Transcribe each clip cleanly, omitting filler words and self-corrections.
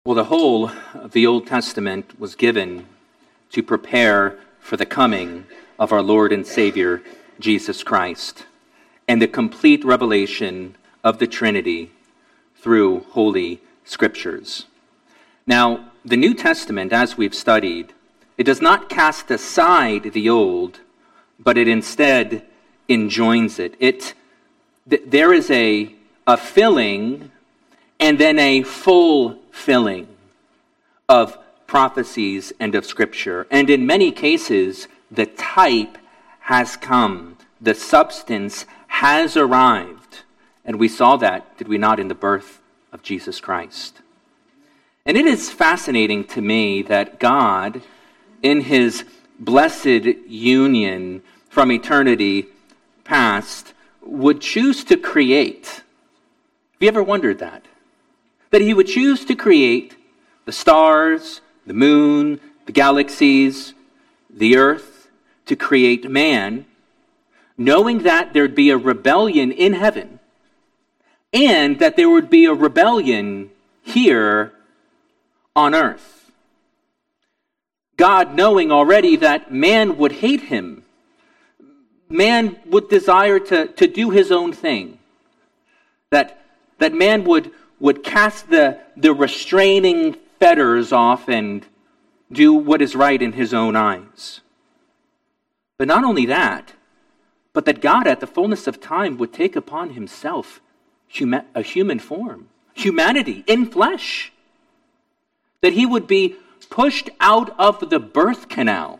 Well, the whole of the Old Testament was given to prepare for the coming of our Lord and Savior, Jesus Christ, and the complete revelation of the Trinity through Holy Scriptures. Now, the New Testament, as we've studied, it does not cast aside the Old, but it instead enjoins it. There is a filling and then a full filling of prophecies and of Scripture. And in many cases, the type has come. The substance has arrived. And we saw that, did we not, in the birth of Jesus Christ? And it is fascinating to me that God, in his blessed union from eternity past, would choose to create. Have you ever wondered that? That he would choose to create the stars, the moon, the galaxies, the earth, to create man, knowing that there'd be a rebellion in heaven, and that there would be a rebellion here on earth. God knowing already that man would hate him, man would desire to do his own thing, that man would cast the restraining fetters off and do what is right in his own eyes. But not only that, but that God at the fullness of time would take upon himself a human form, humanity in flesh, that he would be pushed out of the birth canal.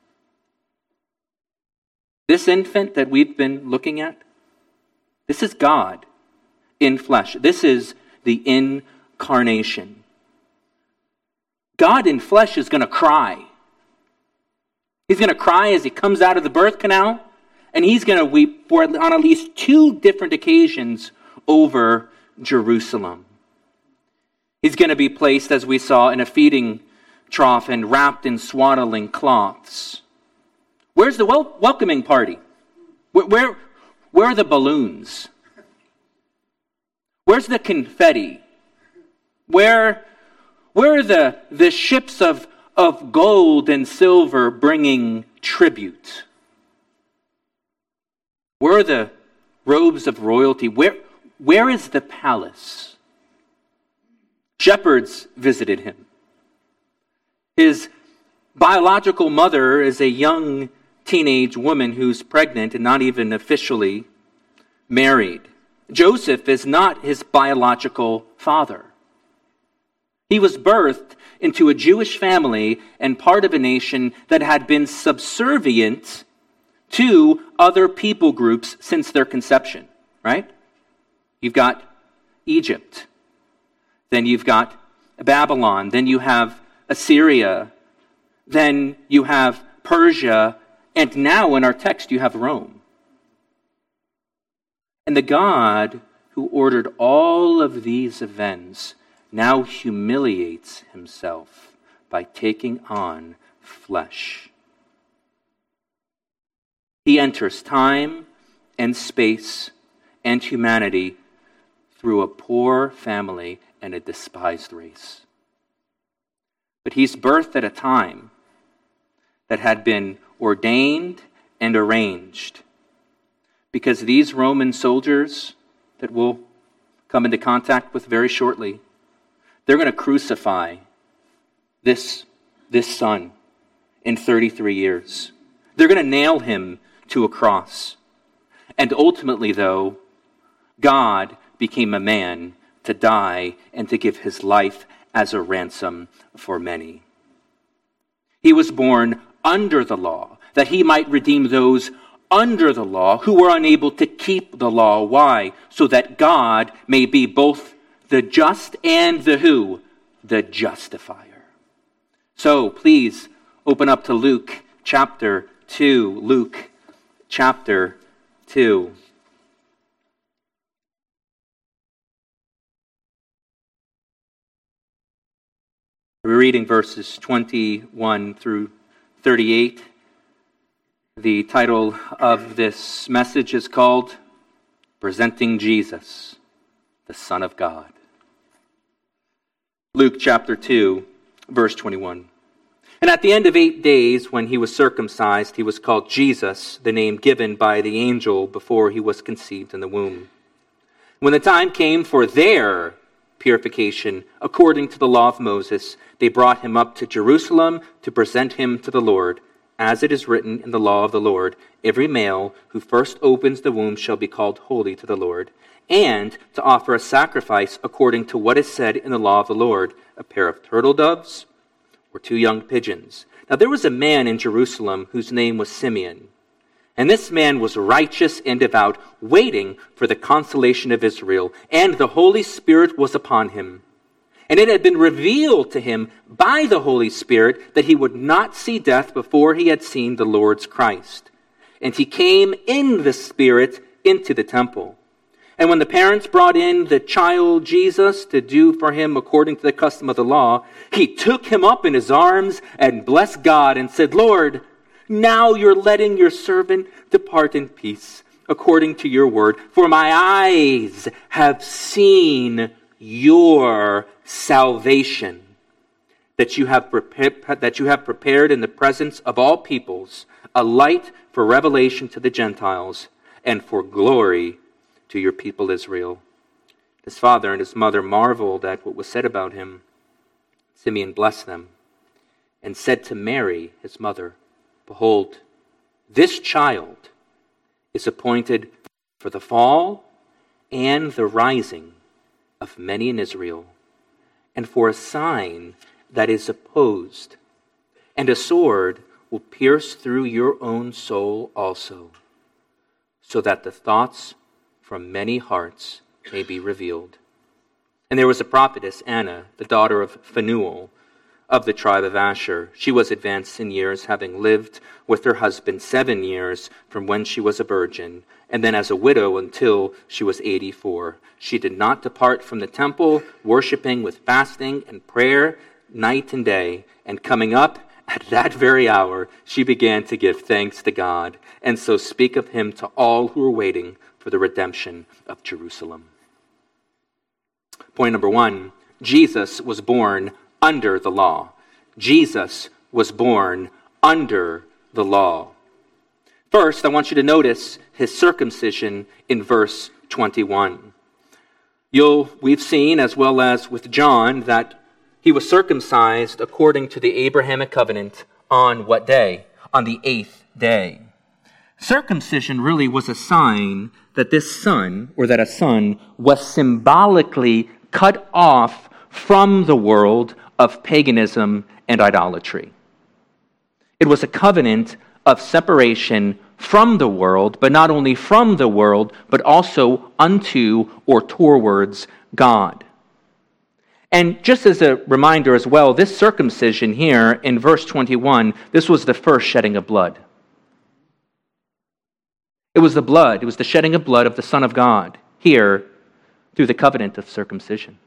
This infant that we've been looking at, this is God in flesh. This is the incarnation. God in flesh is going to cry. He's going to cry as he comes out of the birth canal, and he's going to weep for on at least 2 different occasions over Jerusalem. He's going to be placed, as we saw, in a feeding trough and wrapped in swaddling cloths. Where's the welcoming party? Where are the balloons? Where's the confetti? Where are the ships of gold and silver bringing tribute? Where are the robes of royalty? Where is the palace? Shepherds visited him. His biological mother is a young teenage woman who's pregnant and not even officially married. Joseph is not his biological father. He was birthed into a Jewish family and part of a nation that had been subservient to other people groups since their conception, right? You've got Egypt, then you've got Babylon, then you have Assyria, then you have Persia, and now in our text you have Rome. And the God who ordered all of these events now humiliates himself by taking on flesh. He enters time and space and humanity through a poor family and a despised race. But he's birthed at a time that had been ordained and arranged, because these Roman soldiers that we'll come into contact with very shortly, they're going to crucify this son in 33 years. They're going to nail him to a cross. And ultimately, though, God became a man to die and to give his life as a ransom for many. He was born under the law, that he might redeem those under the law who were unable to keep the law. Why? So that God may be both the just and the who? The justifier. So please open up to Luke chapter 2. Luke chapter 2. We're reading verses 21 through 38. The title of this message is called Presenting Jesus, the Son of God. Luke chapter 2, verse 21. And at the end of 8 days, when he was circumcised, he was called Jesus, the name given by the angel before he was conceived in the womb. When the time came for their purification, according to the law of Moses, they brought him up to Jerusalem to present him to the Lord. As it is written in the law of the Lord, every male who first opens the womb shall be called holy to the Lord, and to offer a sacrifice according to what is said in the law of the Lord, a pair of turtle doves or 2 young pigeons. Now there was a man in Jerusalem whose name was Simeon. And this man was righteous and devout, waiting for the consolation of Israel, and the Holy Spirit was upon him. And it had been revealed to him by the Holy Spirit that he would not see death before he had seen the Lord's Christ. And he came in the Spirit into the temple. And when the parents brought in the child Jesus to do for him according to the custom of the law, he took him up in his arms and blessed God and said, Lord, now you're letting your servant depart in peace according to your word. For my eyes have seen your salvation that you have prepared in the presence of all peoples, a light for revelation to the Gentiles and for glory to your people Israel. His father and his mother marveled at what was said about him. Simeon blessed them and said to Mary, his mother, Behold, this child is appointed for the fall and the rising of many in Israel, and for a sign that is opposed, and a sword will pierce through your own soul also, so that the thoughts from many hearts may be revealed. And there was a prophetess, Anna, the daughter of Phanuel, of the tribe of Asher. She was advanced in years, having lived with her husband 7 years from when she was a virgin, and then as a widow until she was 84. She did not depart from the temple, worshiping with fasting and prayer night and day. And coming up at that very hour, she began to give thanks to God, and so speak of him to all who were waiting for the redemption of Jerusalem. Point number 1, Jesus was born under the law. Jesus was born under the law. First, I want you to notice his circumcision in verse 21. We've seen, as well as with John, that he was circumcised according to the Abrahamic covenant on what day? On the 8th day. Circumcision really was a sign that this son, or that a son, was symbolically cut off from the world of paganism and idolatry. It was a covenant of separation from the world, but not only from the world, but also unto or towards God. And just as a reminder as well, this circumcision here in verse 21, this was the first shedding of blood. It was the shedding of blood of the Son of God here through the covenant of circumcision.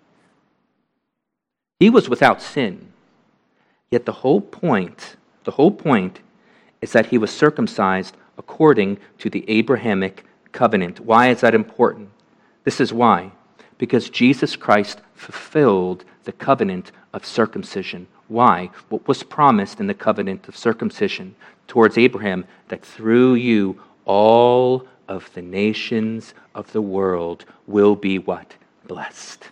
He was without sin, yet the whole point is that he was circumcised according to the Abrahamic covenant. Why is that important? This is why. Because Jesus Christ fulfilled the covenant of circumcision. Why? What was promised in the covenant of circumcision towards Abraham, that through you all of the nations of the world will be what? Blessed.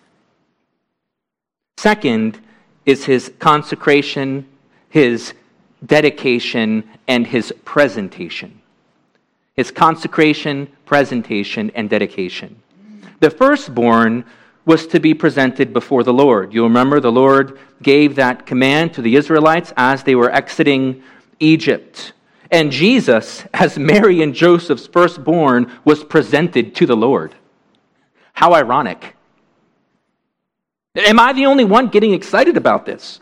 Second is his consecration, his dedication, and his presentation. His consecration, presentation, and dedication. The firstborn was to be presented before the Lord. You remember the Lord gave that command to the Israelites as they were exiting Egypt. And Jesus, as Mary and Joseph's firstborn, was presented to the Lord. How ironic. Am I the only one getting excited about this?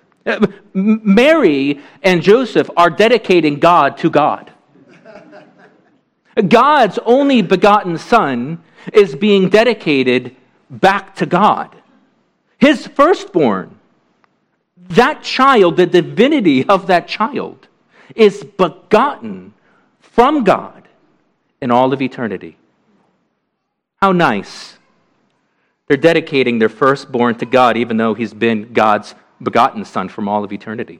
Mary and Joseph are dedicating God to God. God's only begotten Son is being dedicated back to God. His firstborn, that child, the divinity of that child, is begotten from God in all of eternity. How nice They're dedicating their firstborn to God, even though he's been God's begotten Son from all of eternity.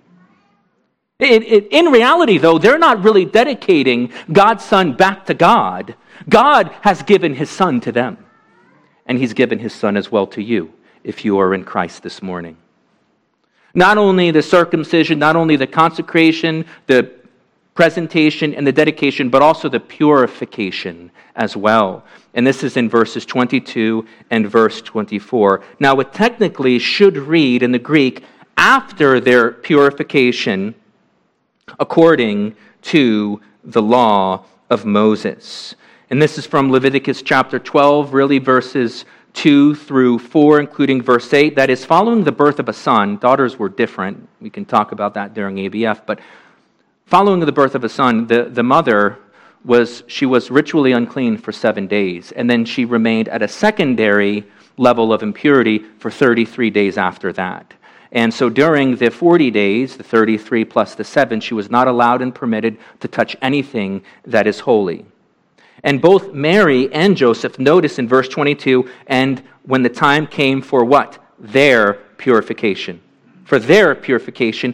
In reality, though, they're not really dedicating God's Son back to God. God has given his Son to them. And he's given his Son as well to you, if you are in Christ this morning. Not only the circumcision, not only the consecration, the presentation and the dedication, but also the purification as well. And this is in verses 22 and verse 24. Now, it technically should read in the Greek, after their purification, according to the law of Moses. And this is from Leviticus chapter 12, really verses 2 through 4, including verse 8. That is, following the birth of a son, daughters were different. We can talk about that during ABF, but following the birth of a son, the mother was ritually unclean for 7 days, and then she remained at a secondary level of impurity for 33 days after that. And so during the 40 days, the 33 plus the 7, she was not allowed and permitted to touch anything that is holy. And both Mary and Joseph, notice in verse 22, and when the time came for what? Their purification. For their purification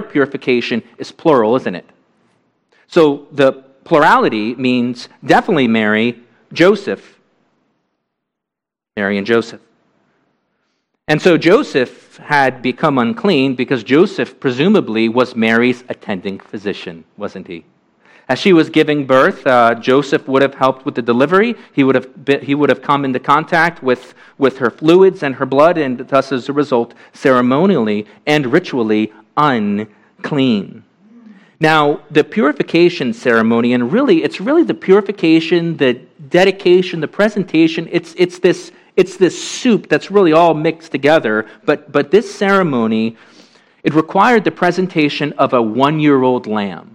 is plural, isn't it? So the plurality means definitely Mary, Joseph. Mary and Joseph. And so Joseph had become unclean because Joseph presumably was Mary's attending physician, wasn't he? As she was giving birth, Joseph would have helped with the delivery. He would have come into contact with her fluids and her blood, and thus, as a result, ceremonially and ritually unclean. Now, the purification ceremony, and really, it's really the purification, the dedication, the presentation. It's this soup that's really all mixed together. But this ceremony, it required the presentation of a 1-year-old lamb.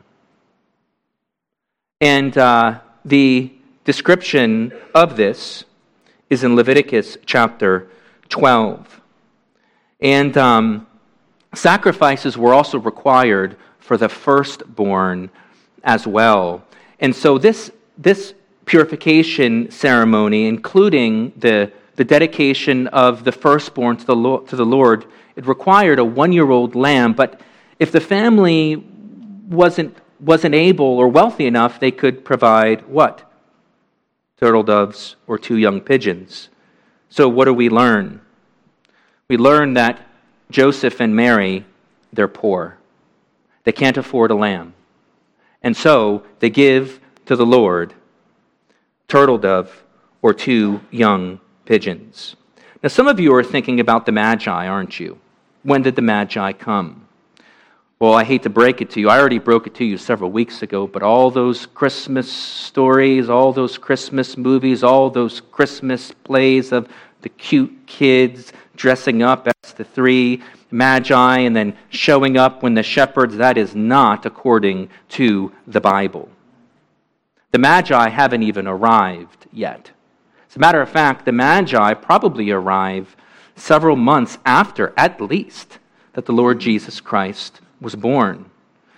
And the description of this is in Leviticus chapter 12. And sacrifices were also required for the firstborn as well. And so this purification ceremony, including the dedication of the firstborn to the Lord, it required a 1-year-old lamb. But if the family wasn't able or wealthy enough, they could provide what? Turtle doves or 2 young pigeons. So what do we learn? We learn that Joseph and Mary, they're poor. They can't afford a lamb. And so they give to the Lord turtle dove or 2 young pigeons. Now some of you are thinking about the Magi, aren't you? When did the Magi come? Well, I hate to break it to you. I already broke it to you several weeks ago, but all those Christmas stories, all those Christmas movies, all those Christmas plays of the cute kids dressing up as the 3 Magi and then showing up when the shepherds, that is not according to the Bible. The Magi haven't even arrived yet. As a matter of fact, the Magi probably arrive several months after, at least, that the Lord Jesus Christ was born.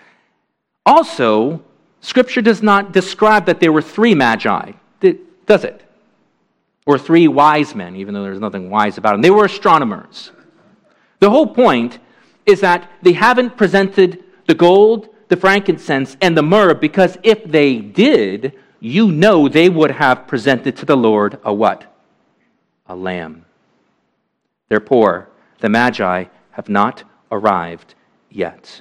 Also, Scripture does not describe that there were 3 Magi, does it? Or 3 wise men, even though there's nothing wise about them. They were astronomers. The whole point is that they haven't presented the gold, the frankincense, and the myrrh, because if they did, you know they would have presented to the Lord a what? A lamb. They're poor. The Magi have not arrived yet.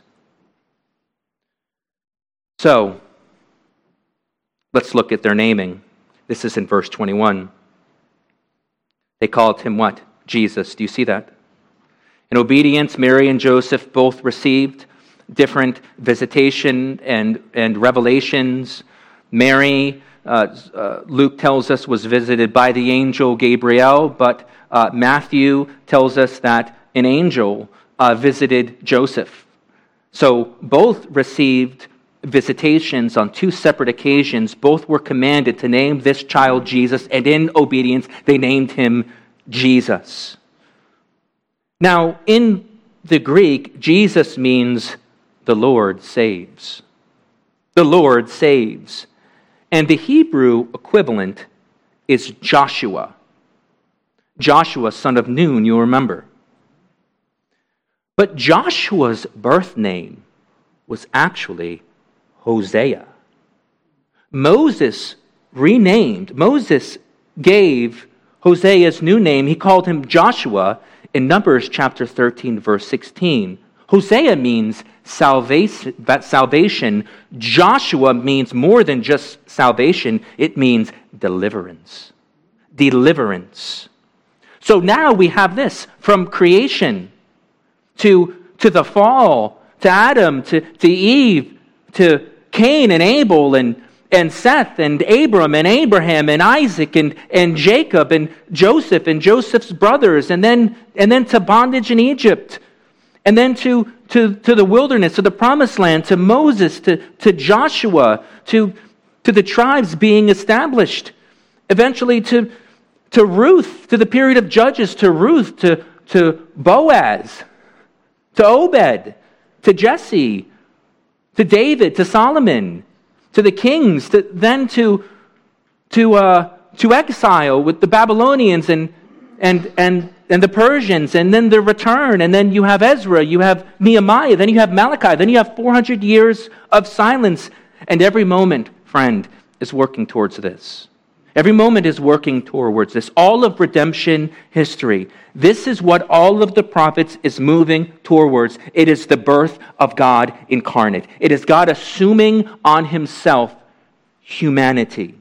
So, let's look at their naming. This is in verse 21. They called him what? Jesus. Do you see that? In obedience, Mary and Joseph both received different visitation and revelations. Mary, Luke tells us, was visited by the angel Gabriel, but Matthew tells us that an angel visited Joseph. So both received visitations on 2 separate occasions. Both were commanded to name this child Jesus, and in obedience, they named him Jesus. Now, in the Greek, Jesus means the Lord saves. The Lord saves. And the Hebrew equivalent is Joshua. Joshua, son of Nun, you'll remember. But Joshua's birth name was actually Hosea. Moses gave Hosea's new name. He called him Joshua in Numbers chapter 13, verse 16. Hosea means salvation. Joshua means more than just salvation. It means deliverance. Deliverance. So now we have this from creation to the fall, to Adam, to Eve, to Cain and Abel and Seth and Abram and Abraham and Isaac and Jacob and Joseph's brothers, and then to bondage in Egypt, and then to the wilderness, to the promised land, to Moses, to Joshua, to the tribes being established, eventually to Ruth, to the period of Judges, to Ruth, to Boaz, to Obed, to Jesse, to David, to Solomon, to the kings, then to exile with the Babylonians and the Persians, and then the return, and then you have Ezra, you have Nehemiah, then you have Malachi, then you have 400 years of silence, and every moment, friend, is working towards this. Every moment is working towards this. All of redemption history. This is what all of the prophets is moving towards. It is the birth of God incarnate. It is God assuming on himself humanity.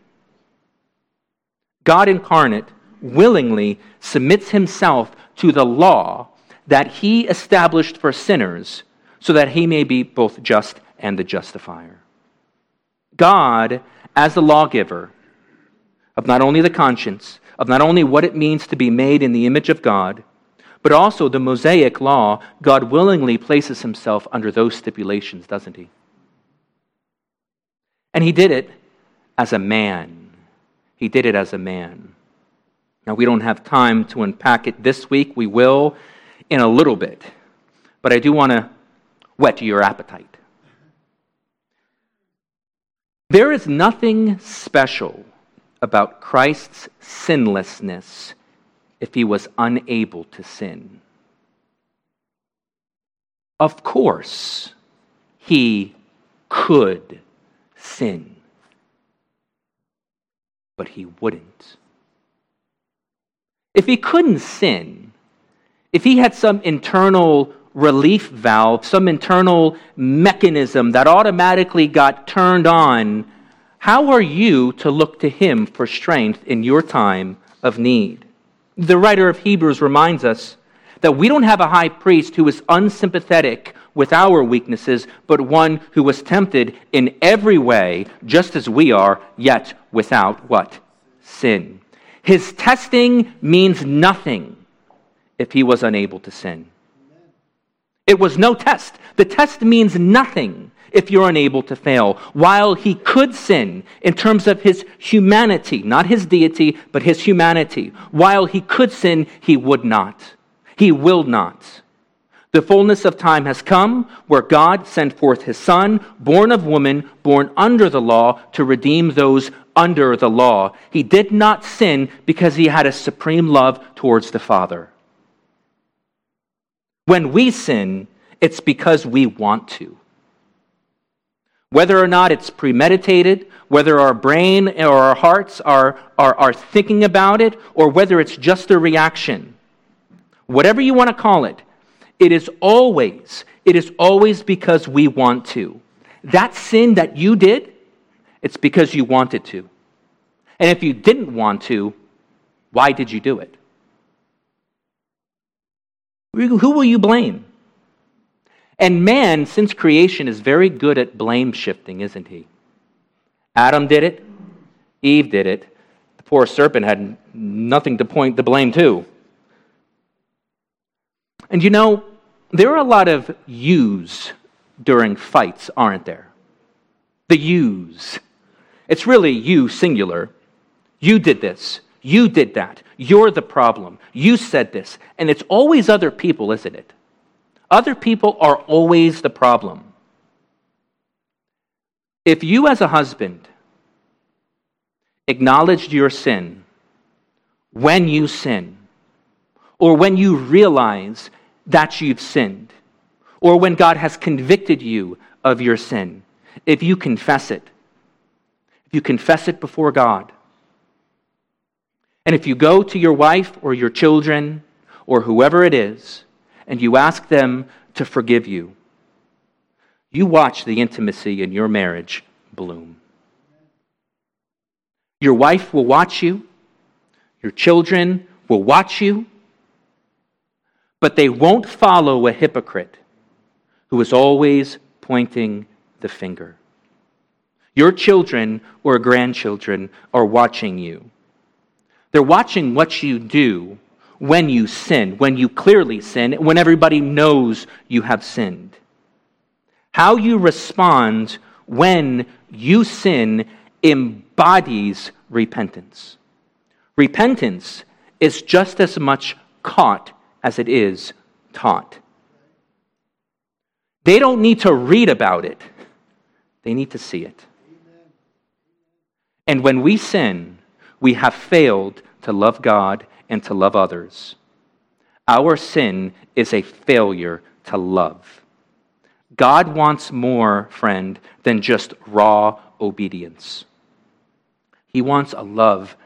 God incarnate willingly submits himself to the law that he established for sinners so that he may be both just and the justifier. God, as the lawgiver, of not only the conscience, of not only what it means to be made in the image of God, but also the Mosaic law, God willingly places himself under those stipulations, doesn't he? And he did it as a man. He did it as a man. Now, we don't have time to unpack it this week. We will in a little bit. But I do want to whet your appetite. There is nothing special about Christ's sinlessness if he was unable to sin. Of course, he could sin, but he wouldn't. If he couldn't sin, if he had some internal relief valve, some internal mechanism that automatically got turned on, how are you to look to him for strength in your time of need? The writer of Hebrews reminds us that we don't have a high priest who is unsympathetic with our weaknesses, but one who was tempted in every way, just as we are, yet without what? Sin. His testing means nothing if he was unable to sin. It was no test. The test means nothing if you're unable to fail. While he could sin in terms of his humanity, not his deity, but his humanity, while he could sin, he would not. He will not. The fullness of time has come where God sent forth his Son, born of woman, born under the law, to redeem those under the law. He did not sin because he had a supreme love towards the Father. When we sin, it's because we want to. Whether or not it's premeditated, whether our brain or our hearts are thinking about it, or whether it's just a reaction, whatever you want to call it, it is always because we want to. That sin that you did, it's because you wanted to. And if you didn't want to, why did you do it? Who will you blame? And man, since creation, is very good at blame shifting, isn't he? Adam did it. Eve did it. The poor serpent had nothing to point the blame to. And you know, there are a lot of yous during fights, aren't there? The yous. It's really you, singular. You did this. You did that. You're the problem. You said this. And it's always other people, isn't it? Other people are always the problem. If you as a husband acknowledged your sin when you sin, or when you realize that you've sinned, or when God has convicted you of your sin, if you confess it before God, and if you go to your wife or your children or whoever it is, and you ask them to forgive you, you watch the intimacy in your marriage bloom. Your wife will watch you. Your children will watch you. But they won't follow a hypocrite who is always pointing the finger. Your children or grandchildren are watching you. They're watching what you do when you sin, when you clearly sin, when everybody knows you have sinned. How you respond when you sin embodies repentance. Repentance is just as much caught as it is taught. They don't need to read about it. They need to see it. And when we sin, we have failed to love God and to love others. Our sin is a failure to love. God wants more, friend, than just raw obedience. He wants a love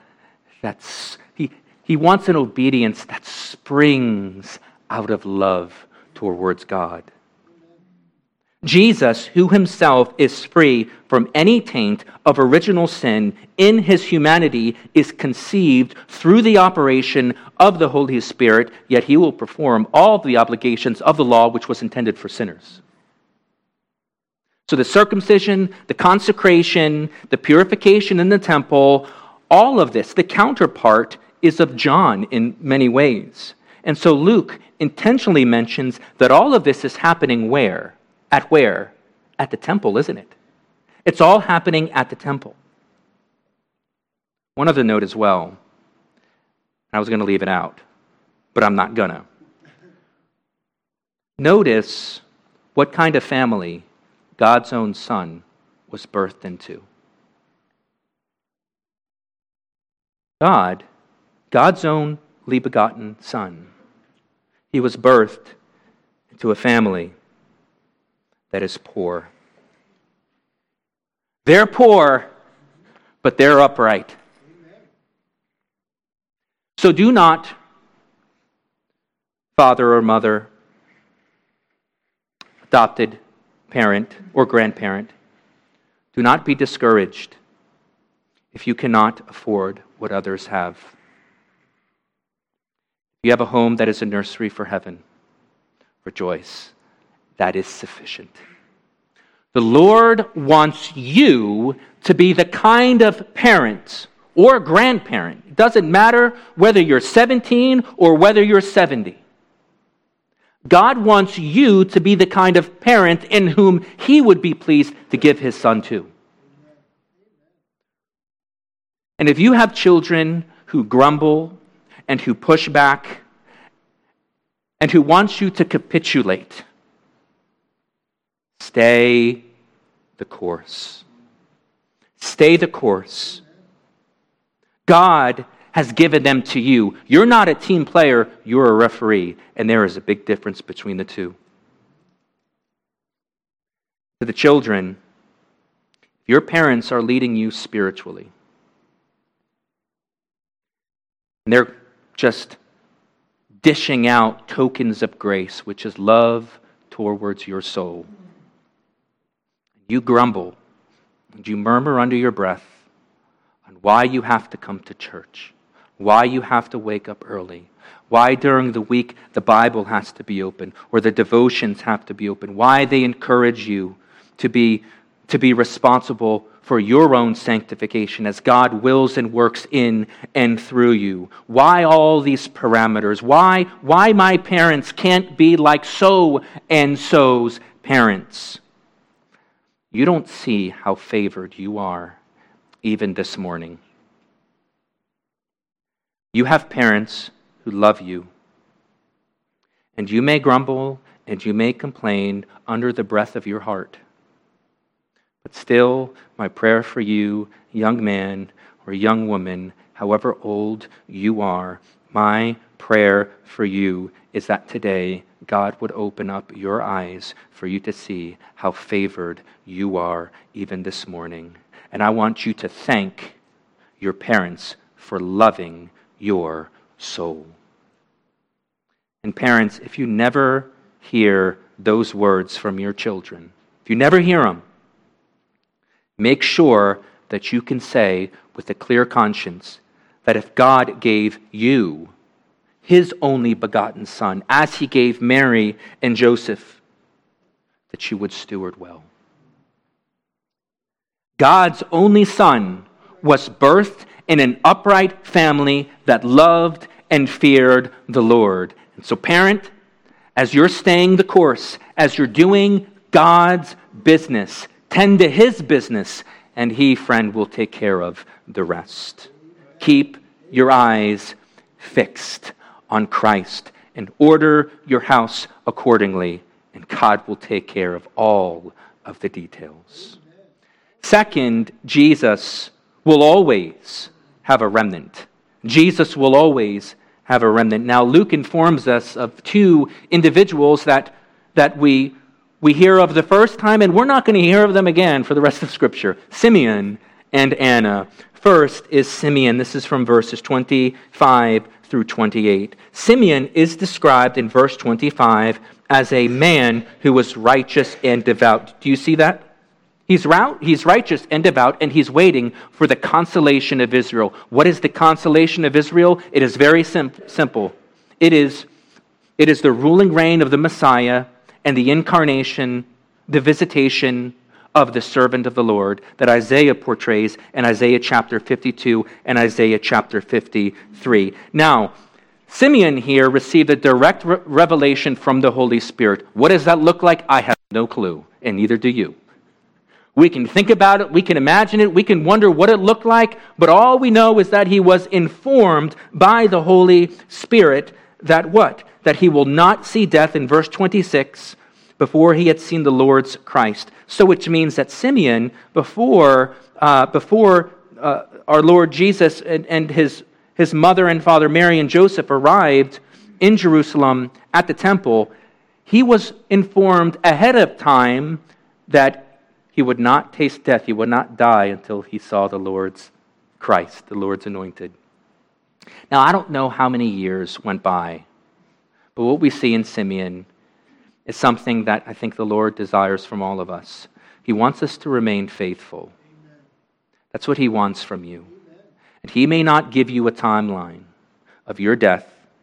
He wants an obedience that springs out of love towards God. Jesus, who himself is free from any taint of original sin in his humanity, is conceived through the operation of the Holy Spirit, yet he will perform all the obligations of the law which was intended for sinners. So the circumcision, the consecration, the purification in the temple, all of this, the counterpart is of John in many ways. And so Luke intentionally mentions that all of this is happening where? At where? At the temple, isn't it? It's all happening at the temple. One other note as well. I was going to leave it out, but I'm not gonna. Notice what kind of family God's own Son was birthed into. God's only begotten Son. He was birthed into a family that is poor. They're poor, but they're upright. So do not, father or mother, adopted parent or grandparent, do not be discouraged if you cannot afford what others have. If you have a home that is a nursery for heaven, rejoice. That is sufficient. The Lord wants you to be the kind of parent or grandparent. It doesn't matter whether you're 17 or whether you're 70. God wants you to be the kind of parent in whom he would be pleased to give his Son to. And if you have children who grumble and who push back and who want you to capitulate, stay the course. Stay the course. God has given them to you. You're not a team player, you're a referee, and there is a big difference between the two. To the children, your parents are leading you spiritually. And they're just dishing out tokens of grace, which is love towards your soul. You grumble and you murmur under your breath on why you have to come to church, why you have to wake up early, why during the week the Bible has to be open or the devotions have to be open, why they encourage you to be responsible for your own sanctification as God wills and works in and through you. Why all these parameters? Why my parents can't be like so and so's parents? You don't see how favored you are even this morning. You have parents who love you. And you may grumble and you may complain under the breath of your heart. But still, my prayer for you, young man or young woman, however old you are, My prayer for you is that today God would open up your eyes for you to see how favored you are even this morning. And I want you to thank your parents for loving your soul. And parents, if you never hear those words from your children, if you never hear them, make sure that you can say with a clear conscience that if God gave you his only begotten Son, as he gave Mary and Joseph, that you would steward well. God's only Son was birthed in an upright family that loved and feared the Lord. And so, parent, as you're staying the course, as you're doing God's business, tend to his business, and he, friend, will take care of the rest. Keep your eyes fixed on Christ and order your house accordingly, and God will take care of all of the details. Second, Jesus will always have a remnant. Jesus will always have a remnant. Now, Luke informs us of two individuals that we hear of the first time, and we're not going to hear of them again for the rest of Scripture. Simeon and Anna. First is Simeon. This is from verses 25 through 28. Simeon is described in verse 25 as a man who was righteous and devout. Do you see that? He's righteous and devout, and he's waiting for the consolation of Israel. What is the consolation of Israel? It is very simple. It is the ruling reign of the Messiah and the incarnation, the visitation of the servant of the Lord that Isaiah portrays in Isaiah chapter 52 and Isaiah chapter 53. Now, Simeon here received a direct revelation from the Holy Spirit. What does that look like? I have no clue, and neither do you. We can think about it, we can imagine it, we can wonder what it looked like, but all we know is that he was informed by the Holy Spirit that what? That he will not see death in verse 26 before he had seen the Lord's Christ. So which means that Simeon, before our Lord Jesus and his mother and father Mary and Joseph arrived in Jerusalem at the temple, he was informed ahead of time that he would not taste death, he would not die until he saw the Lord's Christ, the Lord's anointed. Now, I don't know how many years went by, but what we see in Simeon is something that I think the Lord desires from all of us. He wants us to remain faithful. That's what he wants from you. And he may not give you a timeline of your death,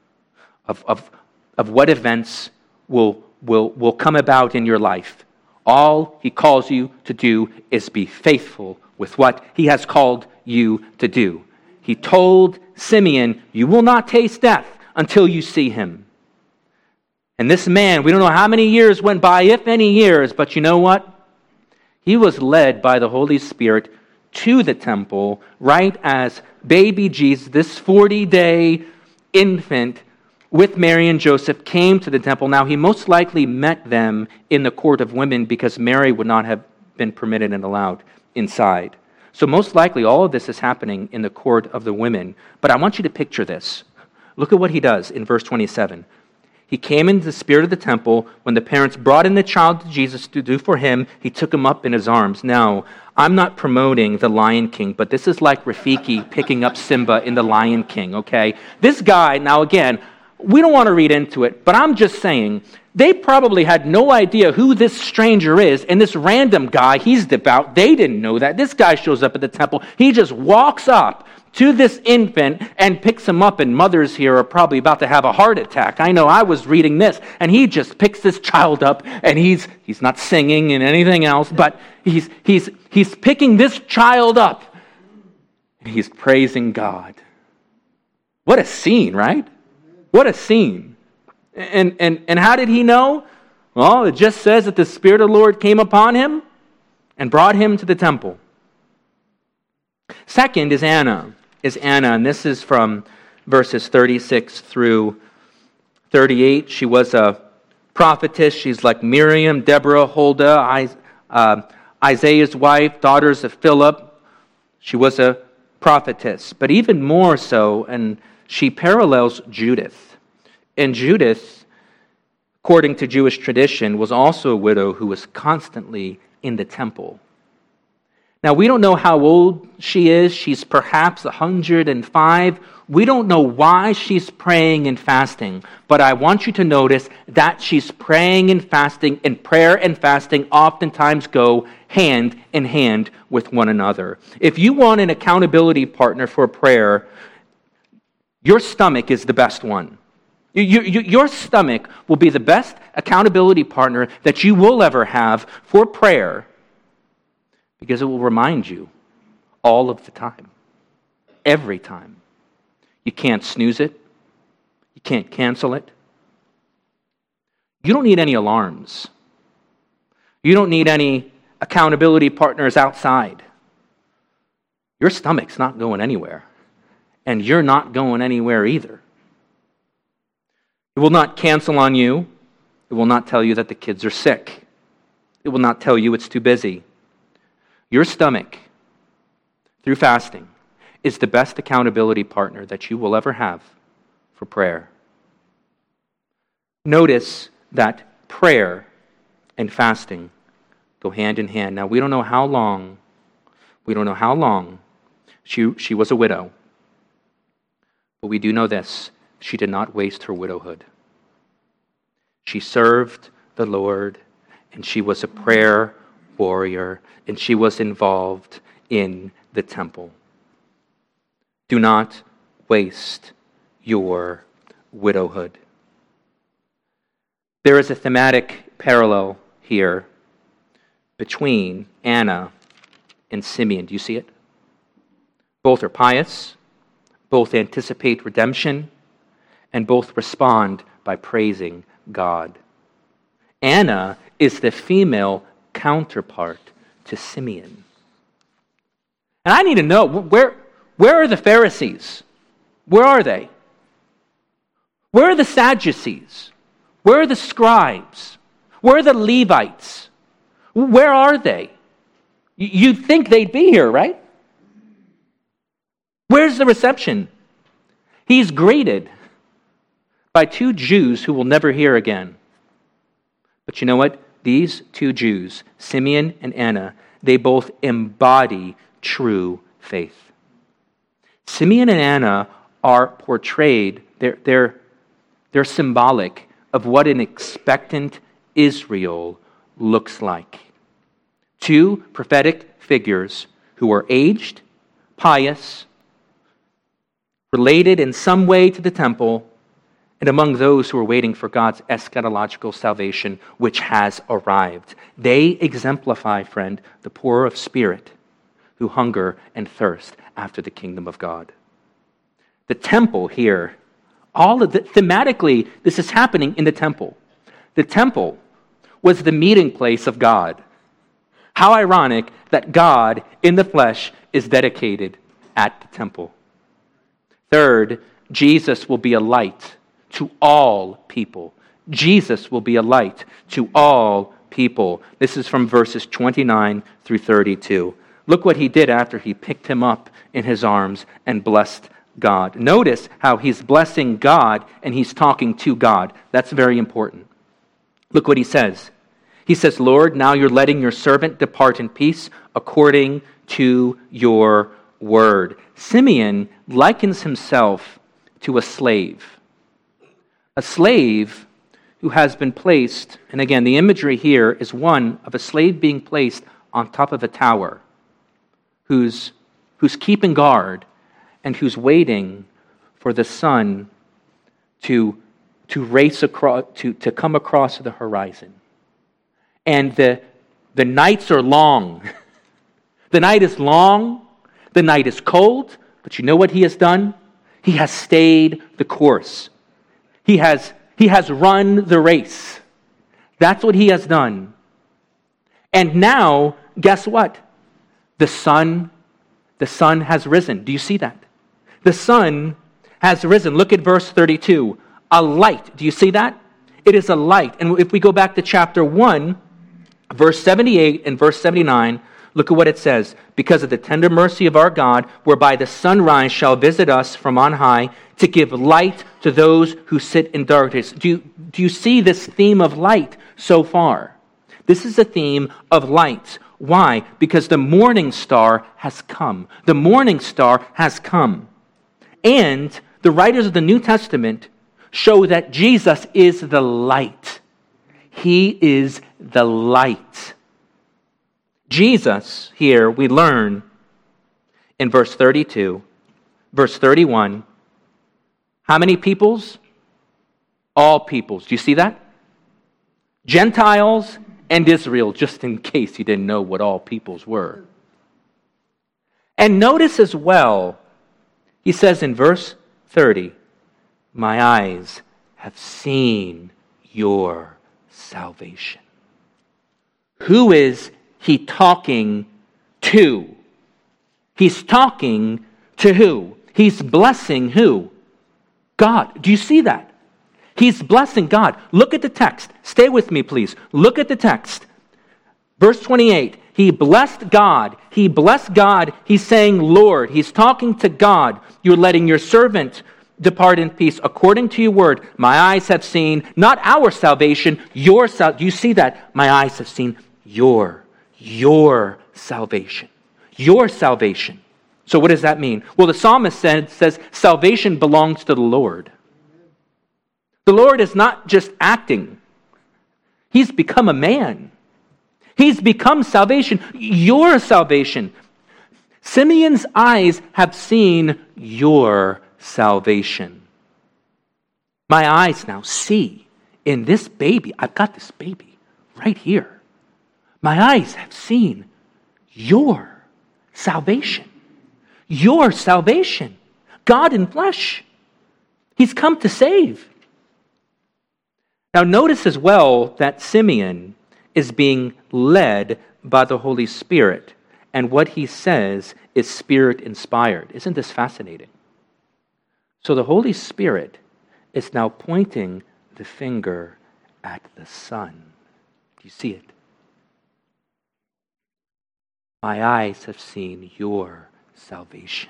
of what events will come about in your life. All he calls you to do is be faithful with what he has called you to do. He told Simeon, you will not taste death until you see him. And this man, we don't know how many years went by, if any years, but you know what? He was led by the Holy Spirit to the temple right as baby Jesus, this 40-day infant, with Mary and Joseph came to the temple. Now, he most likely met them in the court of women because Mary would not have been permitted and allowed inside. So most likely all of this is happening in the court of the women. But I want you to picture this. Look at what he does in verse 27. He came into the spirit of the temple. When the parents brought in the child to Jesus to do for him, he took him up in his arms. Now, I'm not promoting The Lion King, but this is like Rafiki picking up Simba in The Lion King, okay? This guy, now again, we don't want to read into it, but I'm just saying, they probably had no idea who this stranger is, and this random guy, he's devout, they didn't know that. This guy shows up at the temple, he just walks up to this infant and picks him up, and mothers here are probably about to have a heart attack. I know, I was reading this, and he just picks this child up, and he's not singing and anything else, but he's picking this child up, and he's praising God. What a scene, right? What a scene. And how did he know? Well, it just says that the Spirit of the Lord came upon him and brought him to the temple. Second is Anna, and this is from verses 36 through 38. She was a prophetess. She's like Miriam, Deborah, Huldah, Isaiah's wife, daughters of Philip. She was a prophetess. But even more so, and she parallels Judith. And Judith, according to Jewish tradition, was also a widow who was constantly in the temple. Now, we don't know how old she is. She's perhaps 105. We don't know why she's praying and fasting, but I want you to notice that she's praying and fasting, and prayer and fasting oftentimes go hand in hand with one another. If you want an accountability partner for prayer, your stomach is the best one. Your stomach will be the best accountability partner that you will ever have for prayer, because it will remind you all of the time, every time. You can't snooze it. You can't cancel it. You don't need any alarms. You don't need any accountability partners outside. Your stomach's not going anywhere, and you're not going anywhere either. It will not cancel on you. It will not tell you that the kids are sick. It will not tell you it's too busy. Your stomach, through fasting, is the best accountability partner that you will ever have for prayer. Notice that prayer and fasting go hand in hand. Now, we don't know how long she was a widow, but we do know this: she did not waste her widowhood. She served the Lord, and she was a prayer warrior, and she was involved in the temple. Do not waste your widowhood. There is a thematic parallel here between Anna and Simeon. Do you see it? Both are pious, both anticipate redemption, and both respond by praising God. Anna is the female counterpart to Simeon. And I need to know, where are the Pharisees? Where are they? Where are the Sadducees? Where are the scribes? Where are the Levites? Where are they? You'd think they'd be here, right? Where's the reception? He's greeted by two Jews who will never hear again. But you know what? These two Jews, Simeon and Anna, they both embody true faith. Simeon and Anna are portrayed, they're symbolic of what an expectant Israel looks like. Two prophetic figures who are aged, pious, related in some way to the temple, and among those who are waiting for God's eschatological salvation, which has arrived. They exemplify, friend, the poor of spirit who hunger and thirst after the kingdom of God. The temple here, thematically, this is happening in the temple. The temple was the meeting place of God. How ironic that God in the flesh is dedicated at the temple. Third, Jesus will be a light to all people. Jesus will be a light to all people. This is from verses 29 through 32. Look what he did after he picked him up in his arms and blessed God. Notice how he's blessing God and he's talking to God. That's very important. Look what he says. He says, Lord, now you're letting your servant depart in peace according to your word. Simeon likens himself to a slave. A slave who has been placed, and again, the imagery here is one of a slave being placed on top of a tower, who's keeping guard and who's waiting for the sun to race across, to come across the horizon. And the nights are long. The night is long. The night is cold. But you know what he has done? He has stayed the course. He has run the race. That's what he has done. And now, guess what? The sun has risen. Do you see that? The sun has risen. Look at verse 32. A light. Do you see that? It is a light. And if we go back to chapter 1, verse 78 and verse 79, Look at what it says. Because of the tender mercy of our God, whereby the sunrise shall visit us from on high to give light to those who sit in darkness. Do you see this theme of light so far? This is a theme of light. Why? Because the morning star has come. The morning star has come. And the writers of the New Testament show that Jesus is the light. He is the light. Jesus, here we learn in verse 32, verse 31, how many peoples? All peoples. Do you see that? Gentiles and Israel, just in case you didn't know what all peoples were. And notice as well, he says in verse 30, my eyes have seen your salvation. Who is he talking to? He's talking to who? He's blessing who? God. Do you see that? He's blessing God. Look at the text. Stay with me, please. Look at the text. Verse 28. He blessed God. He blessed God. He's saying, Lord. He's talking to God. You're letting your servant depart in peace according to your word. My eyes have seen, not our salvation, your salvation. Do you see that? My eyes have seen your salvation. Your salvation. So what does that mean? Well, the psalmist says salvation belongs to the Lord. The Lord is not just acting. He's become a man. He's become salvation. Your salvation. Simeon's eyes have seen your salvation. My eyes now see in this baby. I've got this baby right here. My eyes have seen your salvation. Your salvation. God in flesh. He's come to save. Now notice as well that Simeon is being led by the Holy Spirit. And what he says is Spirit inspired. Isn't this fascinating? So the Holy Spirit is now pointing the finger at the Son. Do you see it? My eyes have seen your salvation.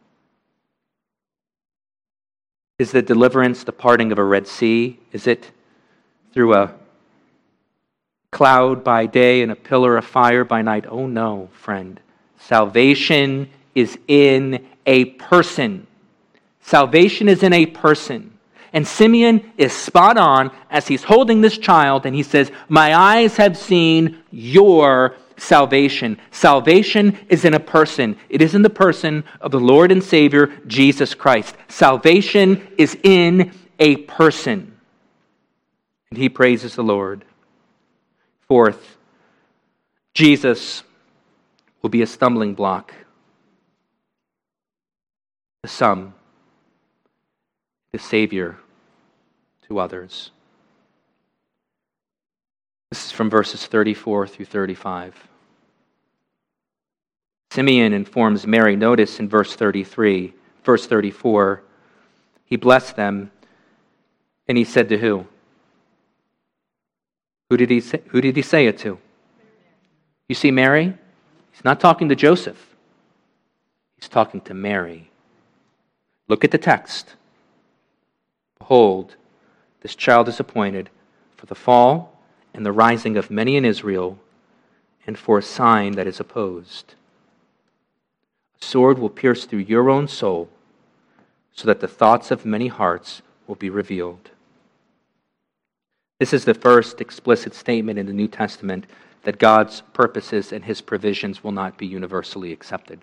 Is the deliverance the parting of a Red Sea? Is it through a cloud by day and a pillar of fire by night? Oh no, friend. Salvation is in a person. Salvation is in a person. And Simeon is spot on as he's holding this child and he says, my eyes have seen your salvation. Salvation is in a person. It is in the person of the Lord and Savior, Jesus Christ. Salvation is in a person. And he praises the Lord. Fourth, Jesus will be a stumbling block to some, the Savior to others. This is from verses 34 through 35. Simeon informs Mary. Notice in verse 33, verse 34, he blessed them, and he said to who? Who did he say it to? You see Mary? He's not talking to Joseph. He's talking to Mary. Look at the text. Behold, this child is appointed for the fall and the rising of many in Israel, and for a sign that is opposed. A sword will pierce through your own soul, so that the thoughts of many hearts will be revealed. This is the first explicit statement in the New Testament that God's purposes and his provisions will not be universally accepted.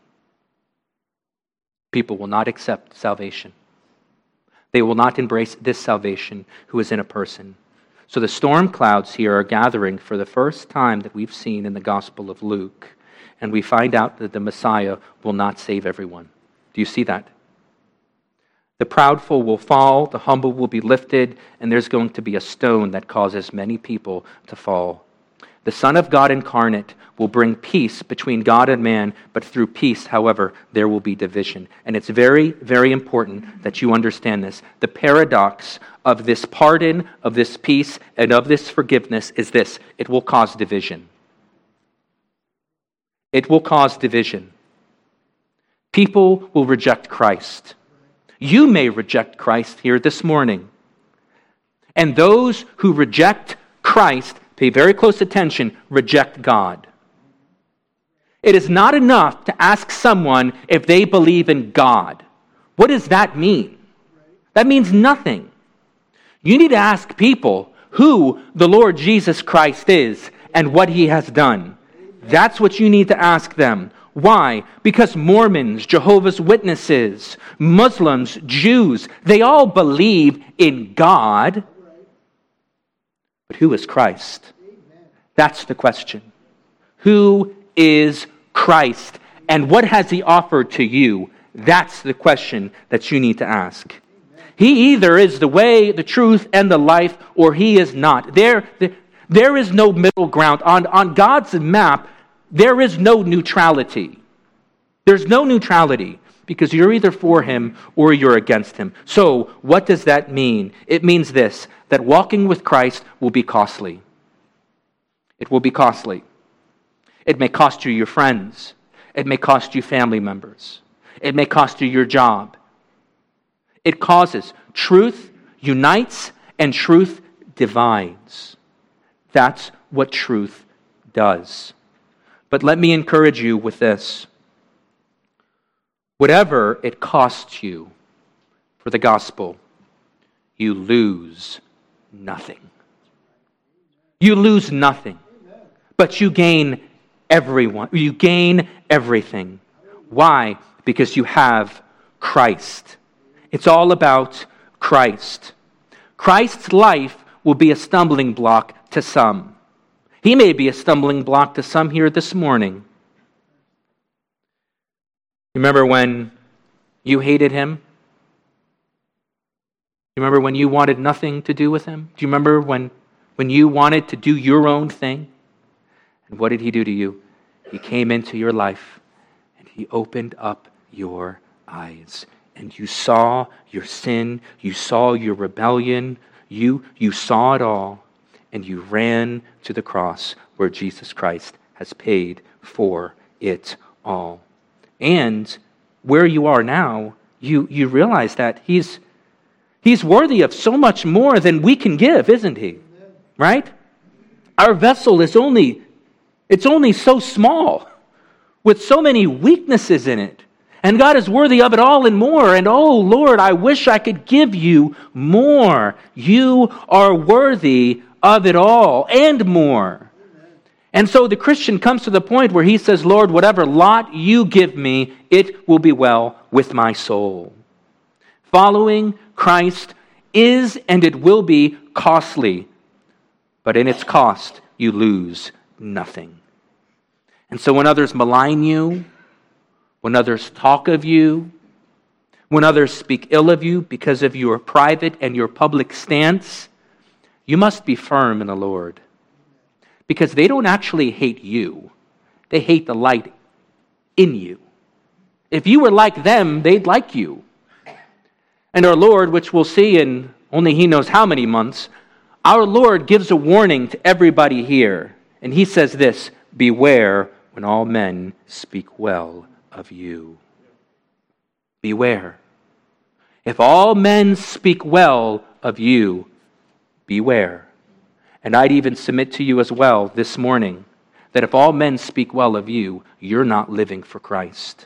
People will not accept salvation. They will not embrace this salvation who is in a person. So the storm clouds here are gathering for the first time that we've seen in the Gospel of Luke, and we find out that the Messiah will not save everyone. Do you see that? The proudful will fall, the humble will be lifted, and there's going to be a stone that causes many people to fall. The Son of God incarnate will bring peace between God and man, but through peace, however, there will be division. And it's very, very important that you understand this. The paradox of this pardon, of this peace, and of this forgiveness is this: it will cause division. It will cause division. People will reject Christ. You may reject Christ here this morning. And those who reject Christ, pay very close attention, reject God. It is not enough to ask someone if they believe in God. What does that mean? That means nothing. You need to ask people who the Lord Jesus Christ is and what he has done. That's what you need to ask them. Why? Because Mormons, Jehovah's Witnesses, Muslims, Jews, they all believe in God. But who is Christ? That's the question. Who is Christ? And what has he offered to you? That's the question that you need to ask. He either is the way, the truth, and the life, or he is not. There is no middle ground. On God's map, there is no neutrality. There's no neutrality because you're either for him or you're against him. So, what does that mean? It means this, that walking with Christ will be costly. It will be costly. It may cost you your friends. It may cost you family members. It may cost you your job. It causes. Truth unites and truth divides. That's what truth does. But let me encourage you with this. Whatever it costs you for the gospel, you lose nothing. You lose nothing, but you gain everyone. You gain everything. Why? Because you have Christ. It's all about Christ. Christ's life will be a stumbling block to some. He may be a stumbling block to some here this morning. Remember when you hated him? You remember when you wanted nothing to do with him? Do you remember when you wanted to do your own thing? And what did he do to you? He came into your life and he opened up your eyes. And you saw your sin, you saw your rebellion, you saw it all, and you ran to the cross where Jesus Christ has paid for it all. And where you are now, you realize that he's worthy of so much more than we can give, isn't he? Right? Our vessel is only so small, with so many weaknesses in it. And God is worthy of it all and more. And oh, Lord, I wish I could give you more. You are worthy of it all and more. And so the Christian comes to the point where he says, Lord, whatever lot you give me, it will be well with my soul. Following Christ is and it will be costly. But in its cost, you lose nothing. And so when others malign you, when others talk of you, when others speak ill of you because of your private and your public stance, you must be firm in the Lord. Because they don't actually hate you. They hate the light in you. If you were like them, they'd like you. And our Lord, which we'll see in only he knows how many months, our Lord gives a warning to everybody here. And he says this, beware when all men speak well of you. Beware. If all men speak well of you, beware. And I'd even submit to you as well this morning that if all men speak well of you, you're not living for Christ.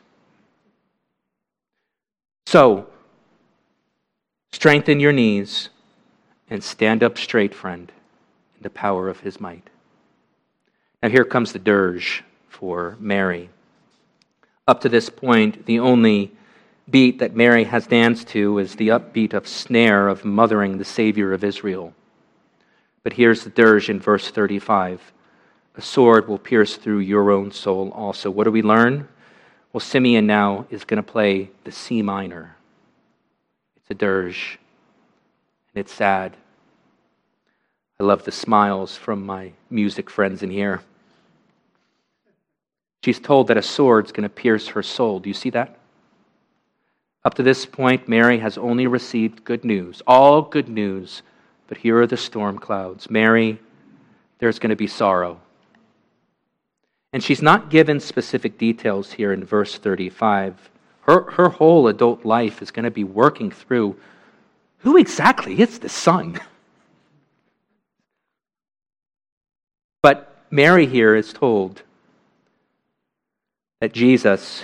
So, strengthen your knees and stand up straight, friend, in the power of his might. Now here comes the dirge for Mary. Up to this point, the only beat that Mary has danced to is the upbeat of snare of mothering the Savior of Israel. But here's the dirge in verse 35. A sword will pierce through your own soul also. What do we learn? Well, Simeon now is going to play the C minor. It's a dirge, and it's sad. I love the smiles from my music friends in here. She's told that a sword's going to pierce her soul. Do you see that? Up to this point, Mary has only received good news, all good news, but here are the storm clouds. Mary, there's going to be sorrow. And she's not given specific details here in verse 35. Her whole adult life is going to be working through who exactly is the Son. But Mary here is told that Jesus,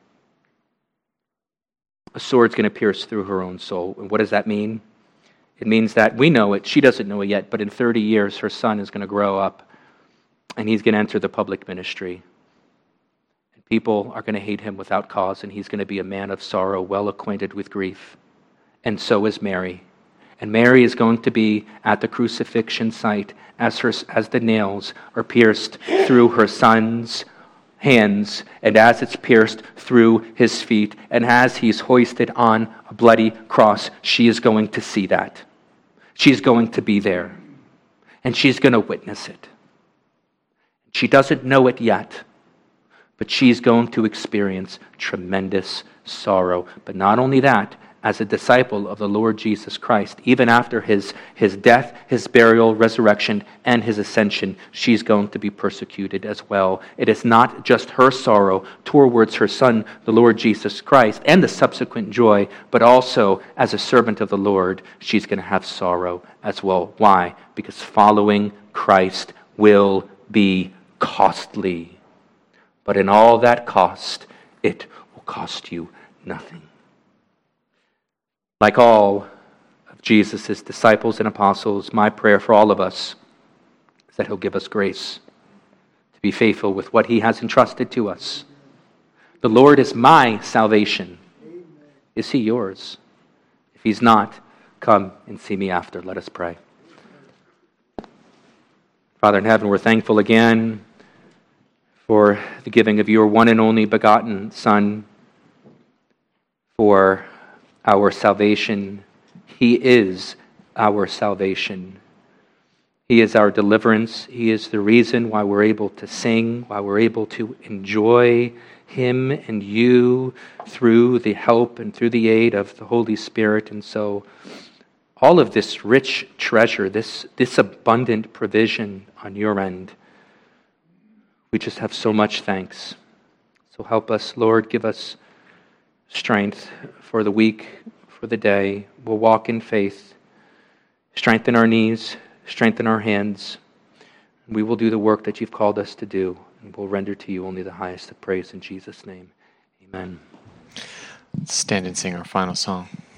a sword's going to pierce through her own soul. And what does that mean? It means that we know it, she doesn't know it yet, but in 30 years her son is going to grow up and he's going to enter the public ministry. And people are going to hate him without cause, and he's going to be a man of sorrow, well acquainted with grief. And so is Mary. And Mary is going to be at the crucifixion site as the nails are pierced through her son's hands, and as it's pierced through his feet, and as he's hoisted on a bloody cross, she is going to see that. She's going to be there, and she's going to witness it. She doesn't know it yet, but she's going to experience tremendous sorrow. But not only that, as a disciple of the Lord Jesus Christ, even after his death, his burial, resurrection, and his ascension, she's going to be persecuted as well. It is not just her sorrow towards her Son, the Lord Jesus Christ, and the subsequent joy, but also as a servant of the Lord, she's going to have sorrow as well. Why? Because following Christ will be costly. But in all that cost, it will cost you nothing. Like all of Jesus' disciples and apostles, my prayer for all of us is that he'll give us grace to be faithful with what he has entrusted to us. The Lord is my salvation. Is he yours? If he's not, come and see me after. Let us pray. Father in heaven, we're thankful again for the giving of your one and only begotten Son, for our salvation. He is our salvation. He is our deliverance. He is the reason why we're able to sing, why we're able to enjoy him and you through the help and through the aid of the Holy Spirit. And so all of this rich treasure, this abundant provision on your end, we just have so much thanks. So help us, Lord, give us strength for the week, for the day. We'll walk in faith. Strengthen our knees, strengthen our hands. We will do the work that you've called us to do, and we'll render to you only the highest of praise in Jesus' name. Amen. Let's stand and sing our final song.